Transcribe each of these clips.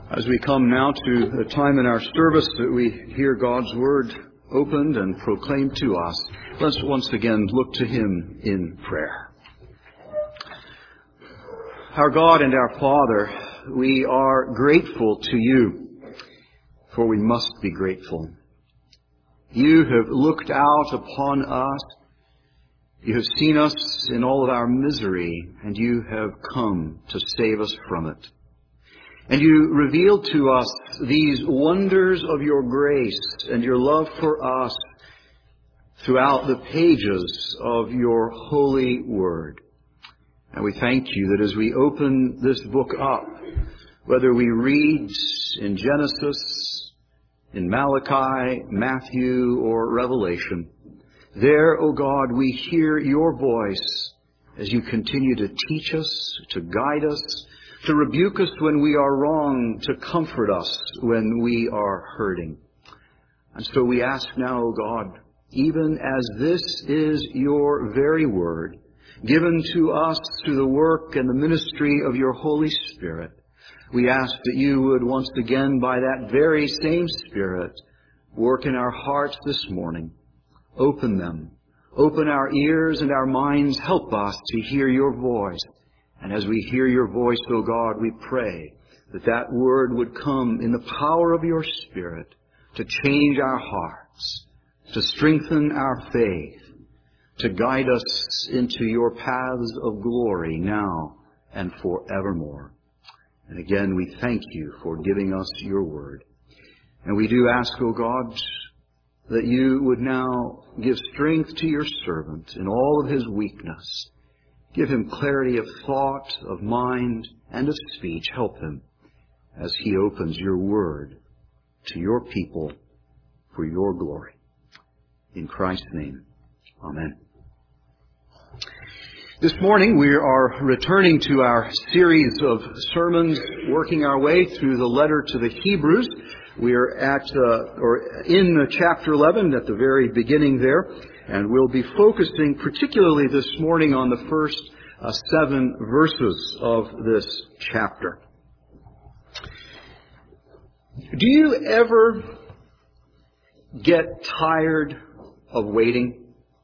As we come now to the time in our service that we hear God's Word opened and proclaimed to us, let's once again look to Him in prayer. Our God and our Father, we are grateful to You, for we must be grateful. You have looked out upon us. You have seen us in all of our misery, and You have come to save us from it. And You revealed to us these wonders of Your grace and Your love for us throughout the pages of Your holy Word. And we thank You that as we open this book up, whether we read in Genesis, in Malachi, Matthew, or Revelation, there, O God, we hear Your voice as You continue to teach us, to guide us, to rebuke us when we are wrong, to comfort us when we are hurting. And so we ask now, O God, even as this is Your very word, given to us through the work and the ministry of Your Holy Spirit, we ask that You would once again, by that very same Spirit, work in our hearts this morning. Open them. Open our ears and our minds. Help us to hear Your voice. And as we hear Your voice, O God, we pray that that word would come in the power of Your Spirit to change our hearts, to strengthen our faith, to guide us into Your paths of glory now and forevermore. And again, we thank You for giving us Your word. And we do ask, O God, that You would now give strength to Your servant in all of his weakness. Give him clarity of thought, of mind, and of speech. Help him as he opens Your word to Your people for Your glory. In Christ's name, amen. This morning we are returning to our series of sermons, working our way through the letter to the Hebrews. We are in chapter 11 at the very beginning there, and we'll be focusing particularly this morning on the first 7 verses of this chapter. Do you ever get tired of waiting?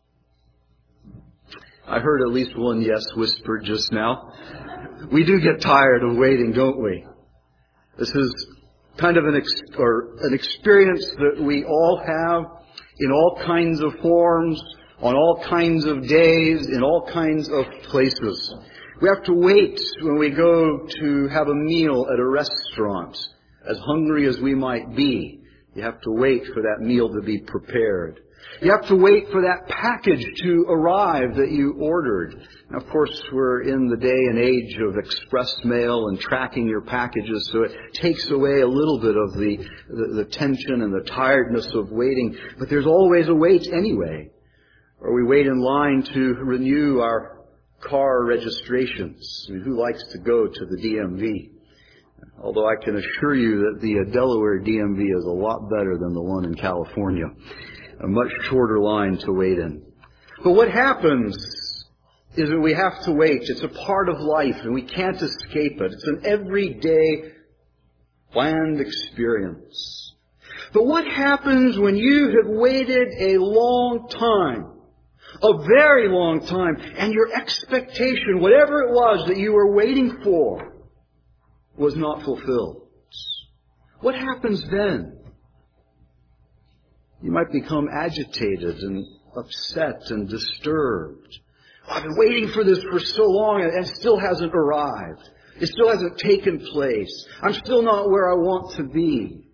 I heard at least one yes whispered just now. We do get tired of waiting, don't we? This is kind of an experience that we all have in all kinds of forms, on all kinds of days, in all kinds of places. We have to wait when we go to have a meal at a restaurant. As hungry as we might be, you have to wait for that meal to be prepared. You have to wait for that package to arrive that you ordered. Now, of course, we're in the day and age of express mail and tracking your packages, so it takes away a little bit of the tension and the tiredness of waiting. But there's always a wait anyway. Or we wait in line to renew our car registrations. I mean, who likes to go to the DMV? Although I can assure you that the Delaware DMV is a lot better than the one in California. A much shorter line to wait in. But what happens is that we have to wait. It's a part of life and we can't escape it. It's an everyday bland experience. But what happens when you have waited a long time, a very long time, and your expectation, whatever it was that you were waiting for, was not fulfilled? What happens then? You might become agitated and upset and disturbed. I've been waiting for this for so long and it still hasn't arrived. It still hasn't taken place. I'm still not where I want to be.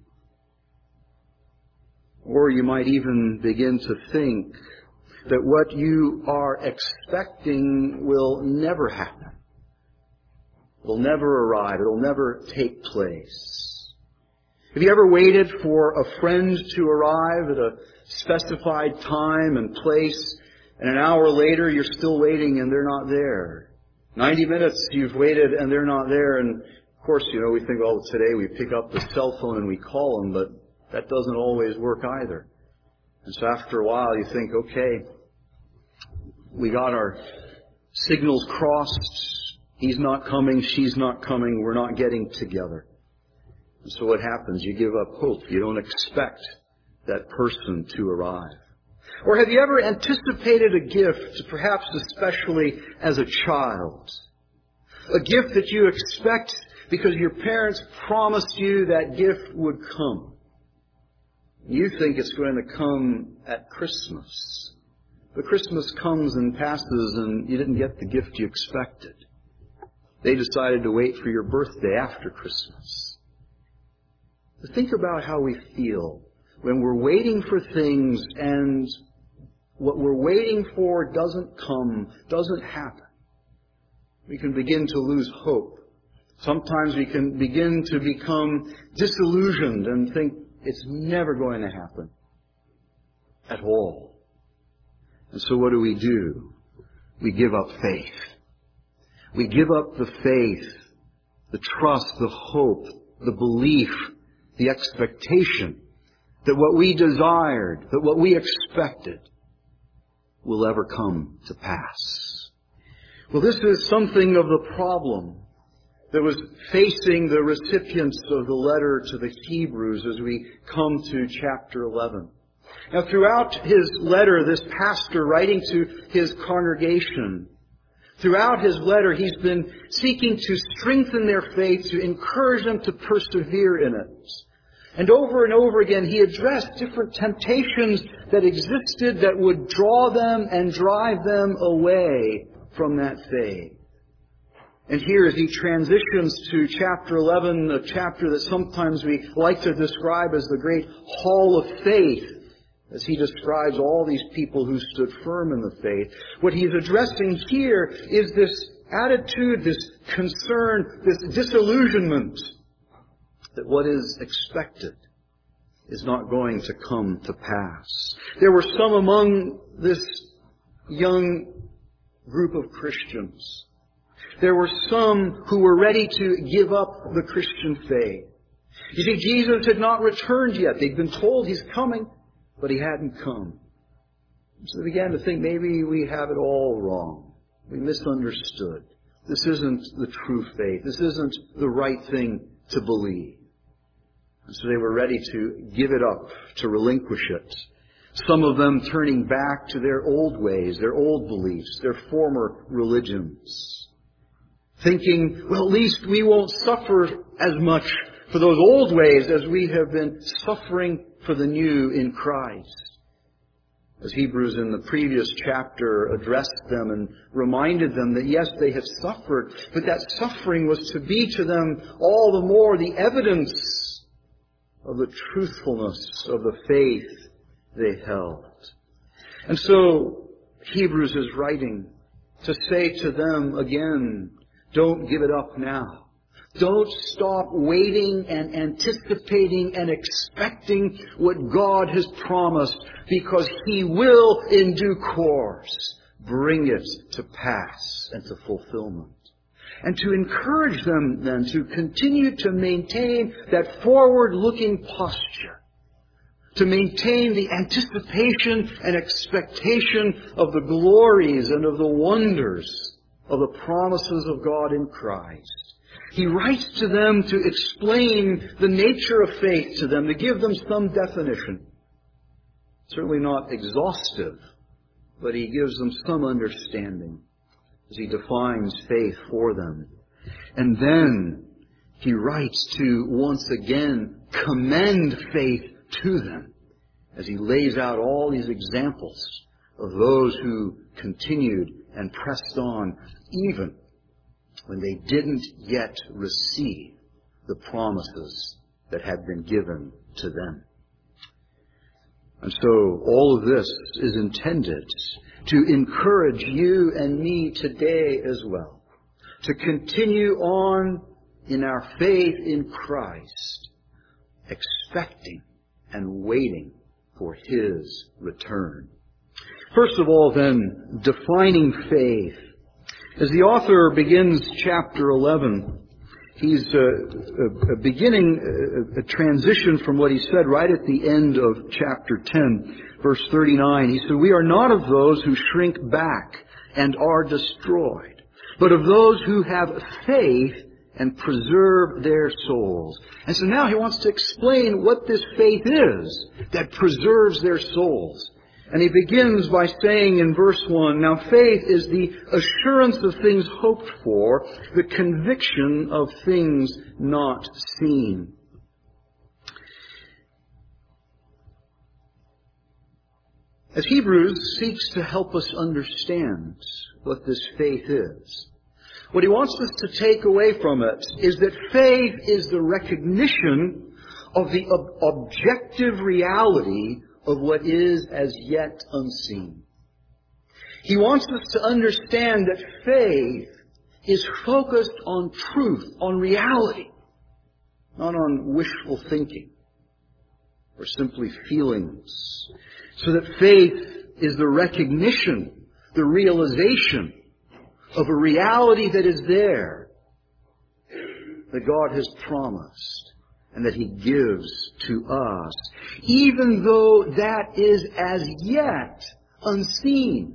Or you might even begin to think that what you are expecting will never happen. It'll never arrive. It'll never take place. Have you ever waited for a friend to arrive at a specified time and place, and an hour later you're still waiting and they're not there? 90 minutes you've waited and they're not there, and of course, we think, well, today we pick up the cell phone and we call them, but that doesn't always work either. And so after a while you think, okay, we got our signals crossed. He's not coming, she's not coming, we're not getting together. And so what happens? You give up hope. You don't expect that person to arrive. Or have you ever anticipated a gift, perhaps especially as a child? A gift that you expect because your parents promised you that gift would come. You think it's going to come at Christmas. But Christmas comes and passes and you didn't get the gift you expected. They decided to wait for your birthday after Christmas. But think about how we feel when we're waiting for things and what we're waiting for doesn't come, doesn't happen. We can begin to lose hope. Sometimes we can begin to become disillusioned and think it's never going to happen at all. And so what do? We give up faith. We give up the faith, the trust, the hope, the belief, the expectation that what we desired, that what we expected will ever come to pass. Well, this is something of the problem that was facing the recipients of the letter to the Hebrews as we come to chapter 11. Now, throughout his letter, this pastor writing to his congregation, throughout his letter, he's been seeking to strengthen their faith, to encourage them to persevere in it. And over again, he addressed different temptations that existed that would draw them and drive them away from that faith. And here as he transitions to chapter 11, a chapter that sometimes we like to describe as the great hall of faith, as he describes all these people who stood firm in the faith, what he's addressing here is this attitude, this concern, this disillusionment that what is expected is not going to come to pass. There were some among this young group of Christians. There were some who were ready to give up the Christian faith. You see, Jesus had not returned yet. They'd been told He's coming, but He hadn't come. So they began to think maybe we have it all wrong. We misunderstood. This isn't the true faith. This isn't the right thing to believe. And so they were ready to give it up, to relinquish it. Some of them turning back to their old ways, their old beliefs, their former religions. Thinking, well, at least we won't suffer as much for those old ways as we have been suffering for the new in Christ. As Hebrews in the previous chapter addressed them and reminded them that yes, they have suffered, but that suffering was to be to them all the more the evidence of the truthfulness of the faith they held. And so Hebrews is writing to say to them again, don't give it up now. Don't stop waiting and anticipating and expecting what God has promised, because He will in due course bring it to pass and to fulfillment. And to encourage them then to continue to maintain that forward-looking posture, to maintain the anticipation and expectation of the glories and of the wonders of the promises of God in Christ. He writes to them to explain the nature of faith to them, to give them some definition. Certainly not exhaustive, but he gives them some understanding as he defines faith for them. And then he writes to once again commend faith to them as he lays out all these examples of those who continued and pressed on even when they didn't yet receive the promises that had been given to them. And so all of this is intended to encourage you and me today as well, to continue on in our faith in Christ, expecting and waiting for His return. First of all, then, defining faith. As the author begins chapter 11, he's beginning a transition from what he said right at the end of chapter 10, verse 39. He said, "We are not of those who shrink back and are destroyed, but of those who have faith and preserve their souls. And so now he wants to explain what this faith is that preserves their souls. And he begins by saying in verse 1, now faith is the assurance of things hoped for, the conviction of things not seen. As Hebrews seeks to help us understand what this faith is, what he wants us to take away from it is that faith is the recognition of the objective reality of what is as yet unseen. He wants us to understand that faith is focused on truth, on reality, not on wishful thinking or simply feelings. So that faith is the recognition, the realization of a reality that is there, that God has promised and that He gives to us, even though that is as yet unseen.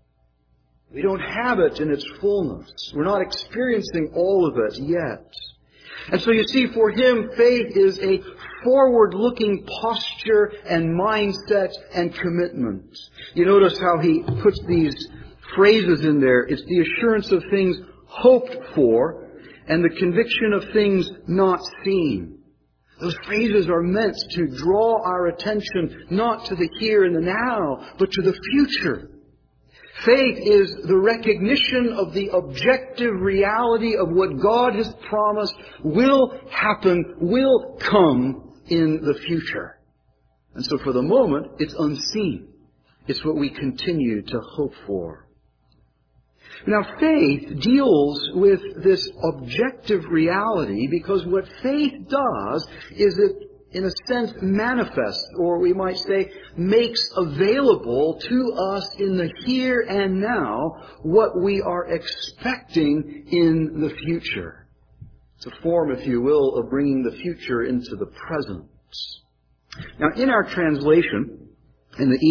We don't have it in its fullness. We're not experiencing all of it yet. And so you see, for him, faith is a forward-looking posture and mindset and commitment. You notice how he puts these phrases in there. It's the assurance of things hoped for and the conviction of things not seen. Those phrases are meant to draw our attention not to the here and the now, but to the future. Faith is the recognition of the objective reality of what God has promised will happen, will come in the future. And so for the moment, it's unseen. It's what we continue to hope for. Now, faith deals with this objective reality because what faith does is it, in a sense, manifests, or we might say, makes available to us in the here and now what we are expecting in the future. It's a form, if you will, of bringing the future into the present. Now, in our translation, in the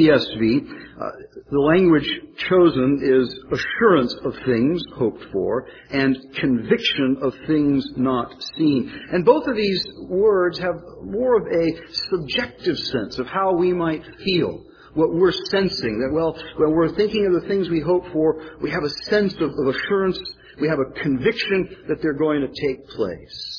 ESV, the language chosen is assurance of things hoped for and conviction of things not seen. And both of these words have more of a subjective sense of how we might feel, what we're sensing. That, well, when we're thinking of the things we hope for, we have a sense of assurance, we have a conviction that they're going to take place.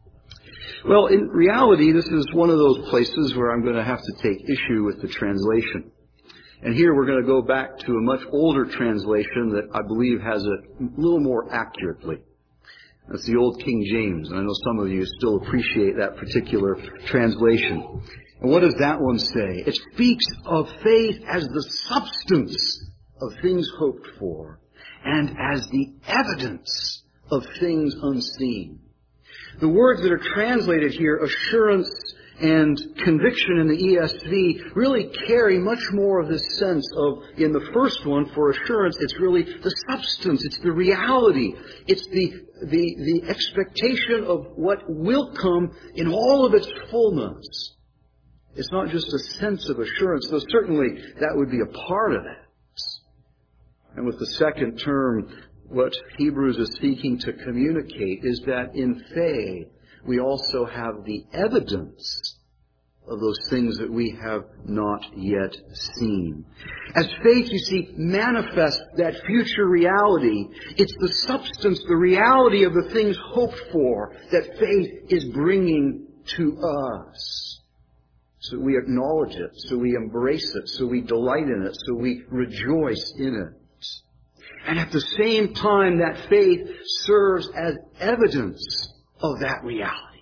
Well, in reality, this is one of those places where I'm going to have to take issue with the translation. And here we're going to go back to a much older translation that I believe has it a little more accurately. That's the Old King James, and I know some of you still appreciate that particular translation. And what does that one say? It speaks of faith as the substance of things hoped for and as the evidence of things unseen. The words that are translated here, assurance and conviction in the ESV, really carry much more of this sense of, in the first one, for assurance, it's really the substance, it's the reality, it's the expectation of what will come in all of its fullness. It's not just a sense of assurance, though certainly that would be a part of it. And with the second term, what Hebrews is seeking to communicate is that in faith, we also have the evidence of those things that we have not yet seen. As faith, you see, manifests that future reality. It's the substance, the reality of the things hoped for that faith is bringing to us. So we acknowledge it, so we embrace it, so we delight in it, so we rejoice in it. And at the same time, that faith serves as evidence of that reality.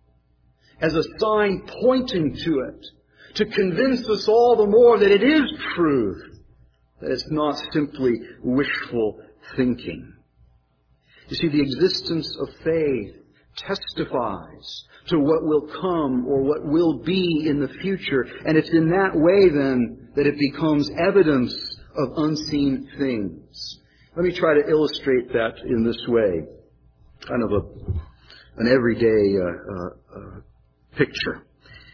As a sign pointing to it. To convince us all the more that it is truth. That it's not simply wishful thinking. You see, the existence of faith testifies to what will come or what will be in the future. And it's in that way, then, that it becomes evidence of unseen things. Let me try to illustrate that in this way. Kind of an everyday picture.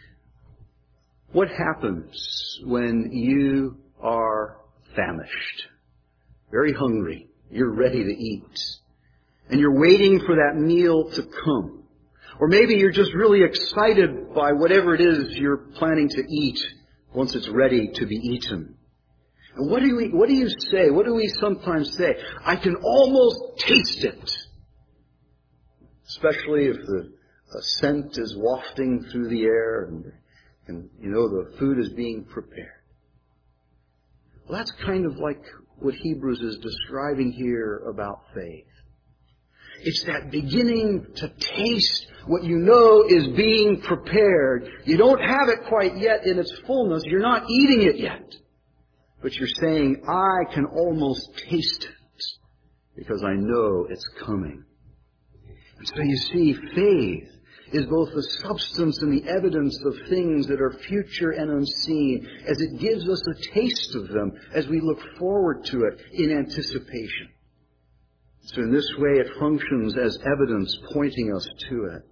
What happens when you are famished? Very hungry. You're ready to eat. and you're waiting for that meal to come. Or maybe you're just really excited by whatever it is you're planning to eat once it's ready to be eaten. And what do you say? What do we sometimes say? I can almost taste it. Especially if the scent is wafting through the air and you know the food is being prepared. Well, that's kind of like what Hebrews is describing here about faith. It's that beginning to taste what you know is being prepared. You don't have it quite yet in its fullness. You're not eating it yet. But you're saying, I can almost taste it because I know it's coming. And so you see, faith is both the substance and the evidence of things that are future and unseen, as it gives us a taste of them as we look forward to it in anticipation. So in this way it functions as evidence pointing us to it.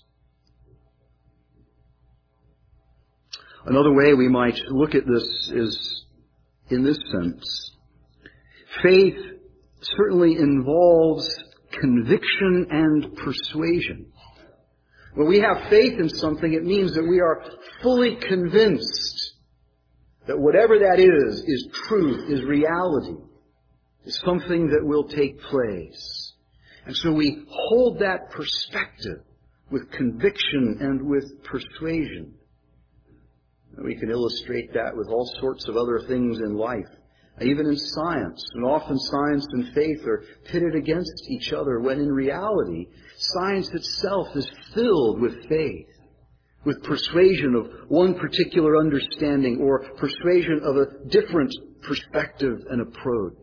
Another way we might look at this is in this sense. Faith certainly involves conviction and persuasion. When we have faith in something, it means that we are fully convinced that whatever that is truth, is reality, is something that will take place. And so we hold that perspective with conviction and with persuasion. We can illustrate that with all sorts of other things in life, even in science. And often science and faith are pitted against each other, when in reality, science itself is filled with faith, with persuasion of one particular understanding or persuasion of a different perspective and approach.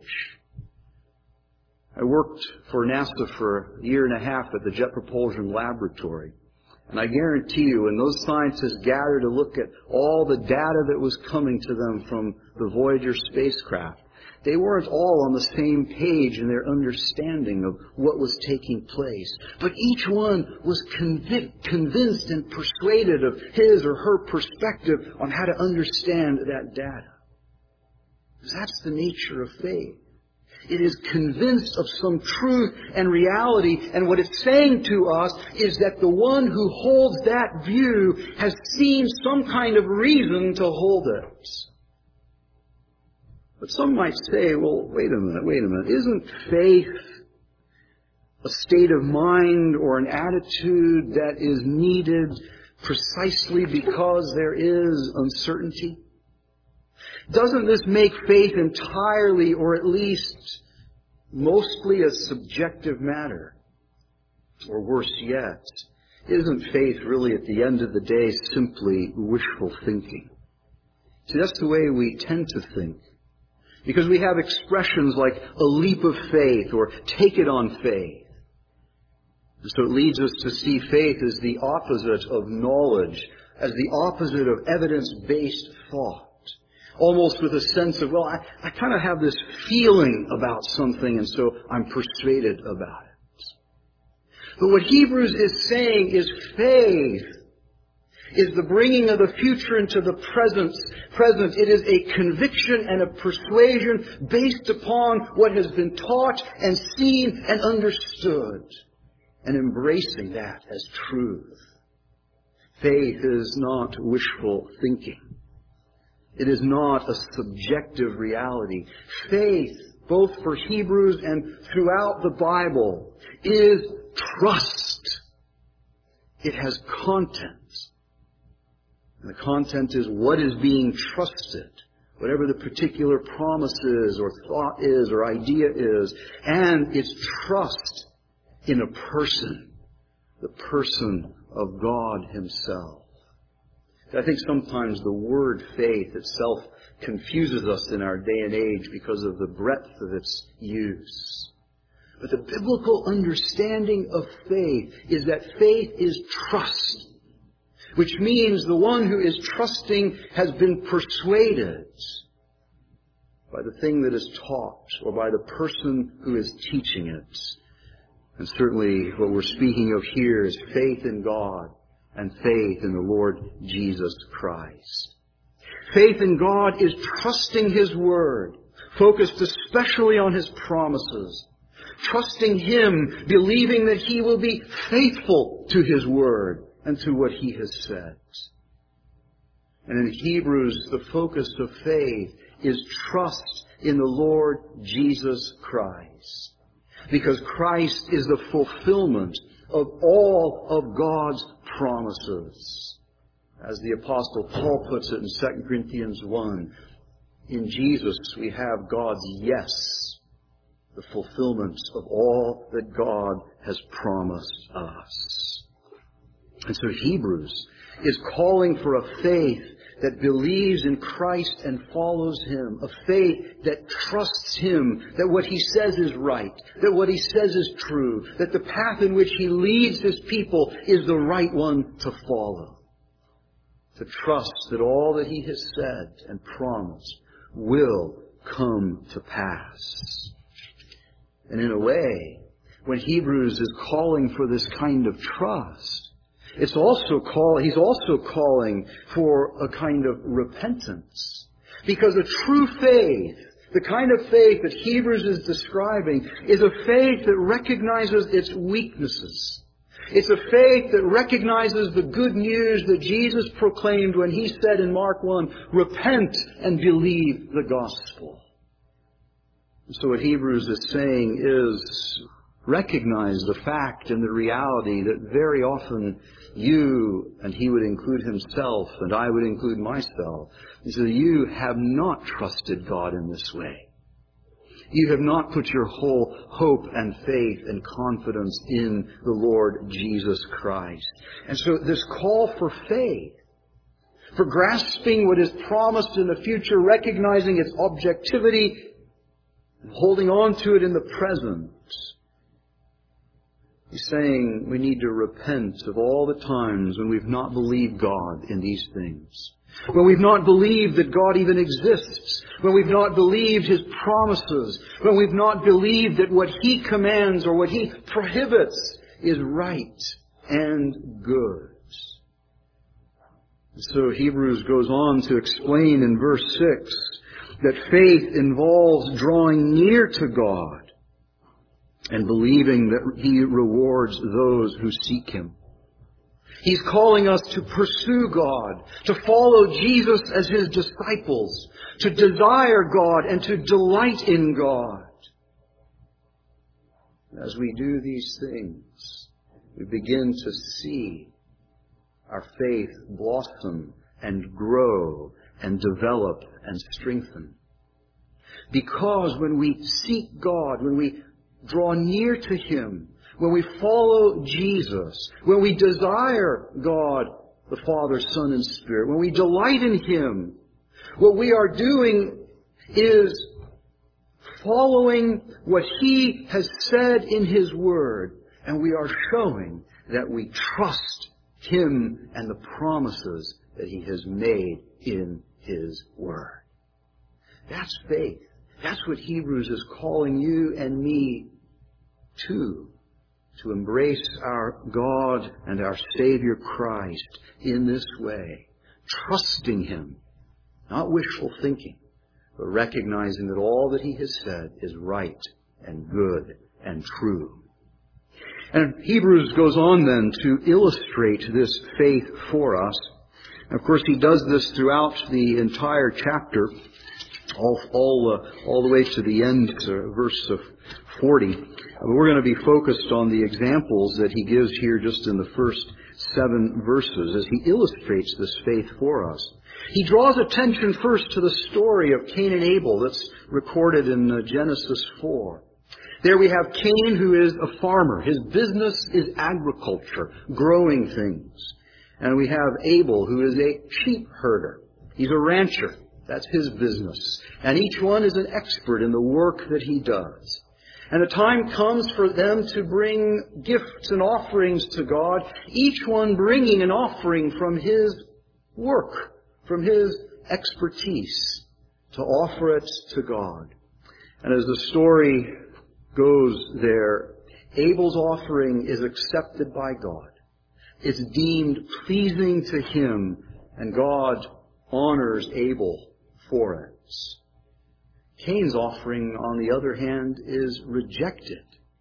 I worked for NASA for a year and a half at the Jet Propulsion Laboratory. And I guarantee you, when those scientists gathered to look at all the data that was coming to them from the Voyager spacecraft, they weren't all on the same page in their understanding of what was taking place. But each one was convinced and persuaded of his or her perspective on how to understand that data. Because that's the nature of faith. It is convinced of some truth and reality, and what it's saying to us is that the one who holds that view has seen some kind of reason to hold it. But some might say, well, wait a minute. Isn't faith a state of mind or an attitude that is needed precisely because there is uncertainty? Doesn't this make faith entirely, or at least mostly, a subjective matter? Or worse yet, isn't faith really at the end of the day simply wishful thinking? See, that's the way we tend to think. Because we have expressions like a leap of faith or take it on faith. And so it leads us to see faith as the opposite of knowledge, as the opposite of evidence-based thought. Almost with a sense of, well, I kind of have this feeling about something, and so I'm persuaded about it. But what Hebrews is saying is faith is the bringing of the future into the present. It is a conviction and a persuasion based upon what has been taught and seen and understood, and embracing that as truth. Faith is not wishful thinking. It is not a subjective reality. Faith, both for Hebrews and throughout the Bible, is trust. It has content. And the content is what is being trusted, whatever the particular promise is, or thought is, or idea is. And it's trust in a person, the person of God Himself. I think sometimes the word faith itself confuses us in our day and age because of the breadth of its use. But the biblical understanding of faith is that faith is trust, which means the one who is trusting has been persuaded by the thing that is taught or by the person who is teaching it. And certainly what we're speaking of here is faith in God and faith in the Lord Jesus Christ. Faith in God is trusting His Word, focused especially on His promises, trusting Him, believing that He will be faithful to His Word and to what He has said. And in Hebrews, the focus of faith is trust in the Lord Jesus Christ. Because Christ is the fulfillment of all of God's promises. As the Apostle Paul puts it in 2 Corinthians 1, in Jesus we have God's yes, the fulfillment of all that God has promised us. And so Hebrews is calling for a faith that believes in Christ and follows Him, a faith that trusts Him, that what He says is right, that what He says is true, that the path in which He leads His people is the right one to follow. To trust that all that He has said and promised will come to pass. And in a way, when Hebrews is calling for this kind of trust, he's also calling for a kind of repentance. Because a true faith, the kind of faith that Hebrews is describing, is a faith that recognizes its weaknesses. It's a faith that recognizes the good news that Jesus proclaimed when He said in Mark 1, repent and believe the gospel. So what Hebrews is saying is recognize the fact and the reality that very often you, and he would include himself, and I would include myself, is that you have not trusted God in this way. You have not put your whole hope and faith and confidence in the Lord Jesus Christ. And so this call for faith, for grasping what is promised in the future, recognizing its objectivity, and holding on to it in the present, he's saying we need to repent of all the times when we've not believed God in these things. When we've not believed that God even exists. When we've not believed His promises. When we've not believed that what He commands or what He prohibits is right and good. So Hebrews goes on to explain in verse 6 that faith involves drawing near to God and believing that He rewards those who seek Him. He's calling us to pursue God, to follow Jesus as His disciples, to desire God and to delight in God. As we do these things, we begin to see our faith blossom and grow and develop and strengthen. Because when we seek God, when we draw near to Him, when we follow Jesus, when we desire God, the Father, Son, and Spirit, when we delight in Him, what we are doing is following what He has said in His Word, and we are showing that we trust Him and the promises that He has made in His Word. That's faith. That's what Hebrews is calling you and me to embrace our God and our Savior Christ in this way, trusting Him, not wishful thinking, but recognizing that all that He has said is right and good and true. And Hebrews goes on then to illustrate this faith for us. And of course, he does this throughout the entire chapter, all the way to the end, verse 40. We're going to be focused on the examples that he gives here just in the first 7 verses as he illustrates this faith for us. He draws attention first to the story of Cain and Abel that's recorded in Genesis 4. There we have Cain, who is a farmer. His business is agriculture, growing things. And we have Abel, who is a sheep herder. He's a rancher. That's his business. And each one is an expert in the work that he does. And the time comes for them to bring gifts and offerings to God, each one bringing an offering from his work, from his expertise, to offer it to God. And as the story goes there, Abel's offering is accepted by God. It's deemed pleasing to Him, and God honors Abel for it. Cain's offering, on the other hand, is rejected.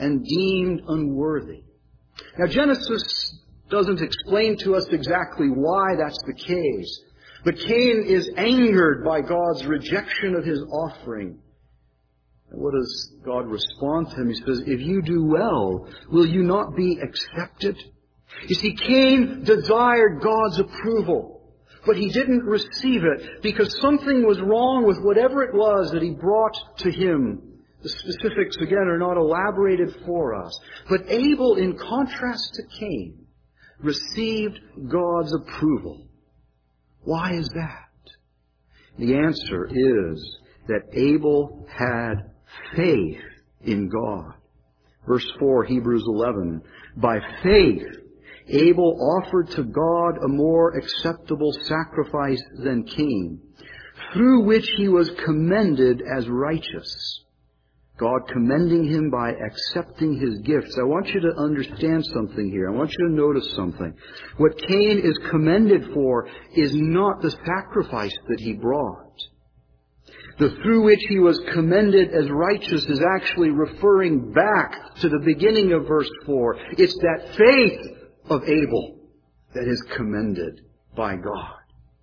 and deemed unworthy. Now, Genesis doesn't explain to us exactly why that's the case. But Cain is angered by God's rejection of his offering. And what does God respond to him? He says, if you do well, will you not be accepted? You see, Cain desired God's approval, but he didn't receive it because something was wrong with whatever it was that he brought to him. The specifics, again, are not elaborated for us. But Abel, in contrast to Cain, received God's approval. Why is that? The answer is that Abel had faith in God. Verse 4, Hebrews 11. By faith, Abel offered to God a more acceptable sacrifice than Cain, through which he was commended as righteous. God commending him by accepting his gifts. I want you to understand something here. I want you to notice something. What Cain is commended for is not the sacrifice that he brought. The through which he was commended as righteous is actually referring back to the beginning of verse 4. It's that faith of Abel that is commended by God.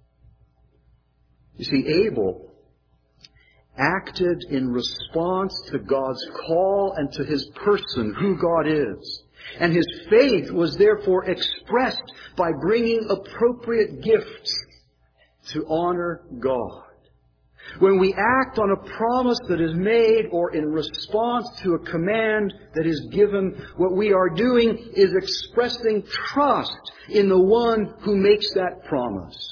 You see, Abel acted in response to God's call and to his person, who God is. And his faith was therefore expressed by bringing appropriate gifts to honor God. When we act on a promise that is made or in response to a command that is given, what we are doing is expressing trust in the one who makes that promise.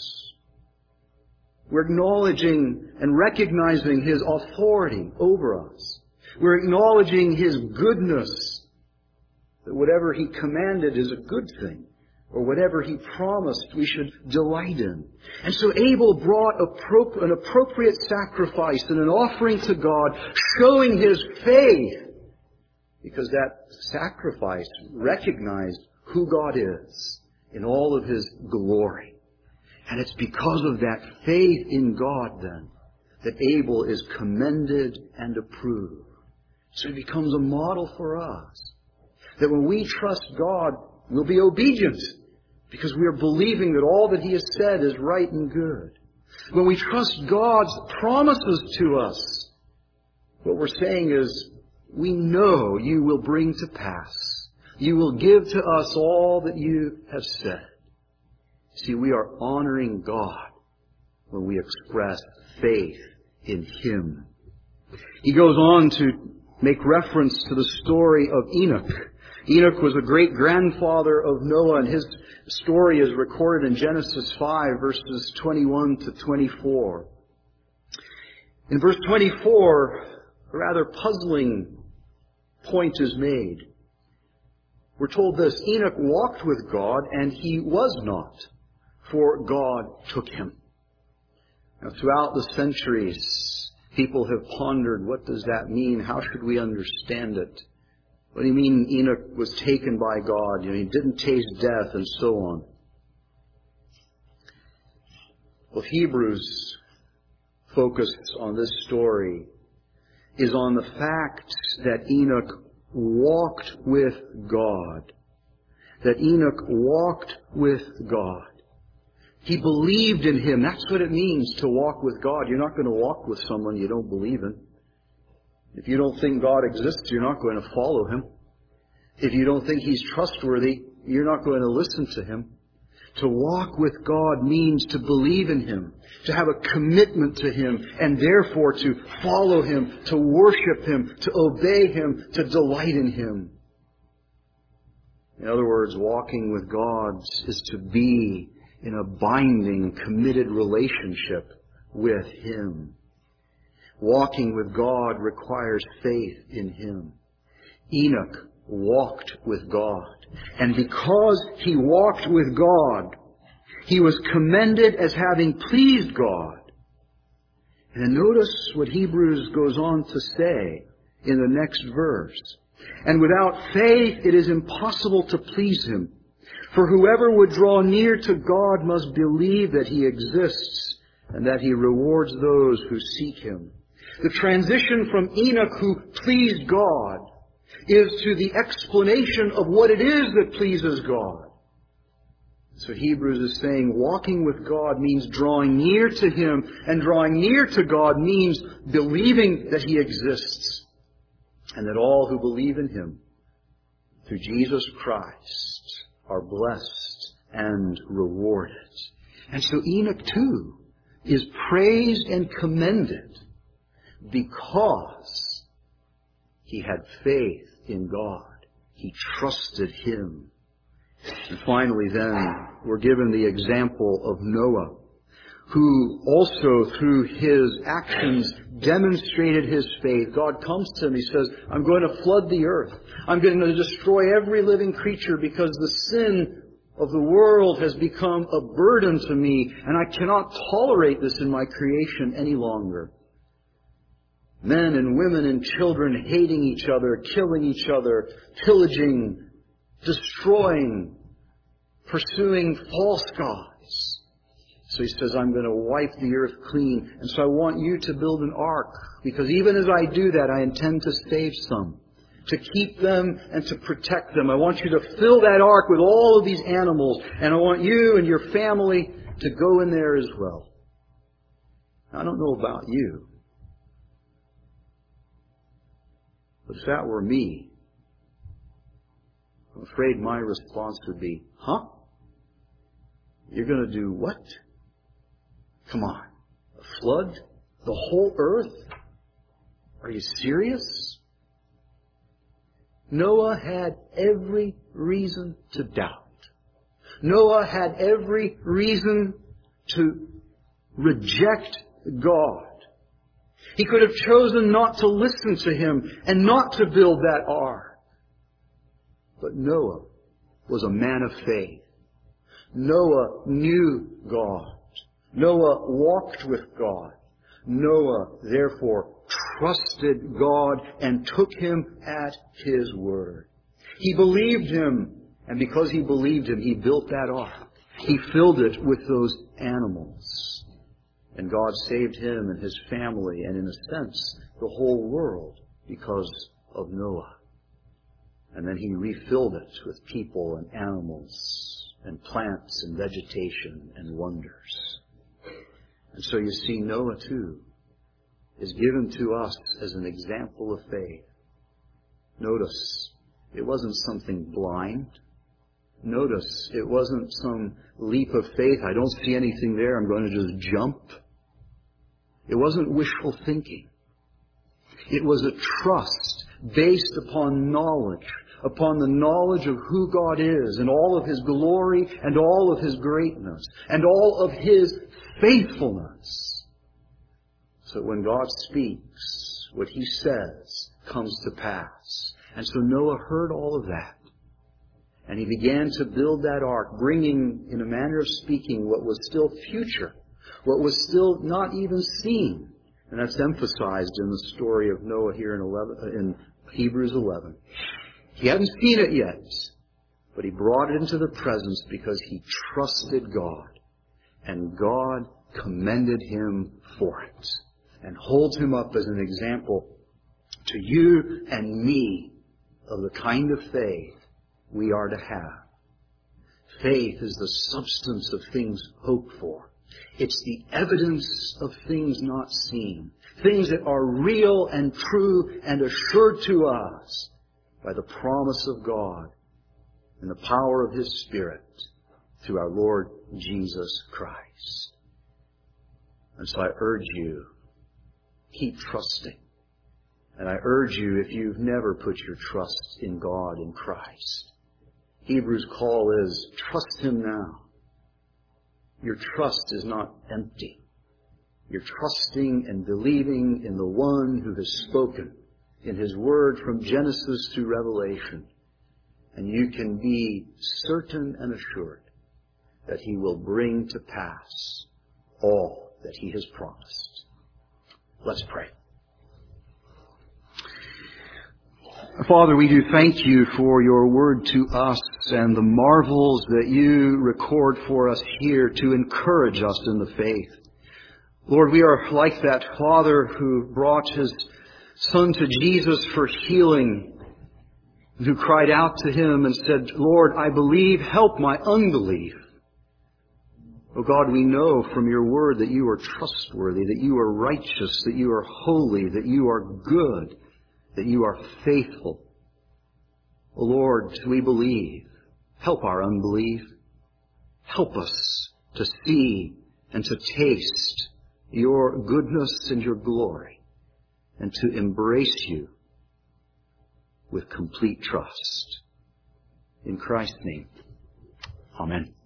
We're acknowledging and recognizing His authority over us. We're acknowledging His goodness, that whatever He commanded is a good thing, or whatever He promised we should delight in. And so Abel brought an appropriate sacrifice and an offering to God, showing his faith, because that sacrifice recognized who God is in all of His glory. And it's because of that faith in God, then, that Abel is commended and approved. So he becomes a model for us. That when we trust God, we'll be obedient, because we are believing that all that He has said is right and good. When we trust God's promises to us, what we're saying is, we know You will bring to pass. You will give to us all that You have said. See, we are honoring God when we express faith in Him. He goes on to make reference to the story of Enoch. Enoch was a great-grandfather of Noah, and his story is recorded in Genesis 5, verses 21 to 24. In verse 24, a rather puzzling point is made. We're told this: Enoch walked with God, and he was not, for God took him. Now, throughout the centuries, people have pondered, what does that mean? How should we understand it? What do you mean Enoch was taken by God? He didn't taste death, and so on. Well, Hebrews focus on this story is on the fact that Enoch walked with God. That Enoch walked with God. He believed in Him. That's what it means to walk with God. You're not going to walk with someone you don't believe in. If you don't think God exists, you're not going to follow Him. If you don't think He's trustworthy, you're not going to listen to Him. To walk with God means to believe in Him, to have a commitment to Him, and therefore to follow Him, to worship Him, to obey Him, to delight in Him. In other words, walking with God is to be in a binding, committed relationship with Him. Walking with God requires faith in Him. Enoch walked with God. And because he walked with God, he was commended as having pleased God. And then notice what Hebrews goes on to say in the next verse. And without faith it is impossible to please Him. For whoever would draw near to God must believe that He exists and that He rewards those who seek Him. The transition from Enoch, who pleased God, is to the explanation of what it is that pleases God. So Hebrews is saying walking with God means drawing near to Him, and drawing near to God means believing that He exists, and that all who believe in Him through Jesus Christ are blessed and rewarded. And so Enoch too is praised and commended because he had faith in God. He trusted Him. And finally then, we're given the example of Noah, who also through his actions demonstrated his faith. God comes to him, He says, I'm going to flood the earth. I'm going to destroy every living creature because the sin of the world has become a burden to me, and I cannot tolerate this in my creation any longer. Men and women and children hating each other, killing each other, pillaging, destroying, pursuing false gods. So He says, I'm going to wipe the earth clean. And so I want you to build an ark, because even as I do that, I intend to save some, to keep them and to protect them. I want you to fill that ark with all of these animals, and I want you and your family to go in there as well. I don't know about you, but if that were me, I'm afraid my response would be, huh? You're going to do what? Come on. A flood? The whole earth? Are you serious? Noah had every reason to doubt. Noah had every reason to reject God. He could have chosen not to listen to Him and not to build that ark. But Noah was a man of faith. Noah knew God. Noah walked with God. Noah, therefore, trusted God and took Him at His word. He believed Him, and because he believed Him, he built that ark. He filled it with those animals. And God saved him and his family, and in a sense, the whole world, because of Noah. And then He refilled it with people and animals and plants and vegetation and wonders. And so you see, Noah too is given to us as an example of faith. Notice, it wasn't something blind. Notice, it wasn't some leap of faith. I don't see anything there, I'm going to just jump. It wasn't wishful thinking. It was a trust based upon knowledge, upon the knowledge of who God is and all of His glory and all of His greatness and all of His faithfulness. So when God speaks, what He says comes to pass. And so Noah heard all of that. And he began to build that ark, bringing, in a manner of speaking, what was still future, what was still not even seen. And that's emphasized in the story of Noah here in Hebrews 11. He hadn't seen it yet, but he brought it into the presence because he trusted God. And God commended him for it and holds him up as an example to you and me of the kind of faith we are to have. Faith is the substance of things hoped for. It's the evidence of things not seen. Things that are real and true and assured to us by the promise of God and the power of His Spirit through our Lord Jesus Christ. And so I urge you, keep trusting. And I urge you, if you've never put your trust in God, in Christ, Hebrews' call is, trust Him now. Your trust is not empty. You're trusting and believing in the one who has spoken in His Word from Genesis through Revelation. And you can be certain and assured that He will bring to pass all that He has promised. Let's pray. Father, we do thank You for Your Word to us and the marvels that You record for us here to encourage us in the faith. Lord, we are like that father who brought his son to Jesus for healing, who cried out to Him and said, Lord, I believe, help my unbelief. Oh God, we know from your word that you are trustworthy, that you are righteous, that you are holy, that you are good, that you are faithful. Oh Lord, we believe. Help our unbelief. Help us to see and to taste your goodness and your glory, and to embrace you with complete trust. In Christ's name, amen.